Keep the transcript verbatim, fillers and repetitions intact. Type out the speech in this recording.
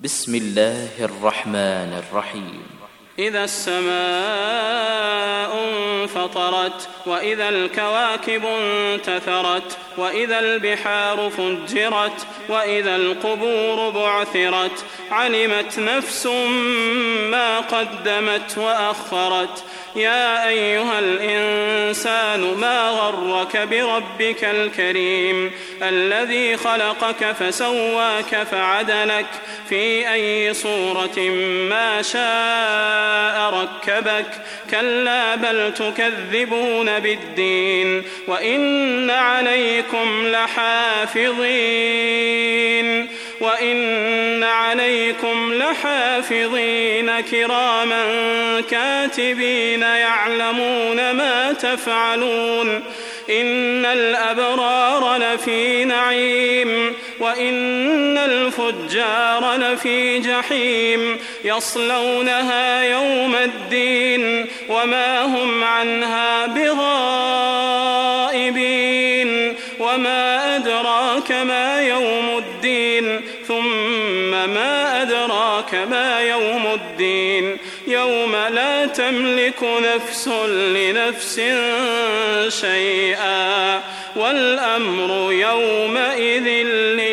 بسم الله الرحمن الرحيم. إذا السماء انفطرت وإذا الكواكب انتثرت وإذا البحار فجرت وإذا القبور بعثرت علمت نفس ما قدمت وأخرت. يا أيها الإنسان ما غرك بربك الكريم الذي خلقك فسواك فعدلك في أي صورة ما شاء ركبك. كلا بل تكذبون بالدين وإن عليكم لحافظين وإن عليكم لحافظين كراما كاتبين يعلمون ما تفعلون. إن الأبرار لفي نعيم وإن الفجار لفي جحيم يصلونها يوم الدين وما هم عنها بغائبين. وما أدراك ما يوم الدين ثم ما أدراك ما يوم الدين يوم لا تملك نفس لنفس شيئا والأمر يومئذ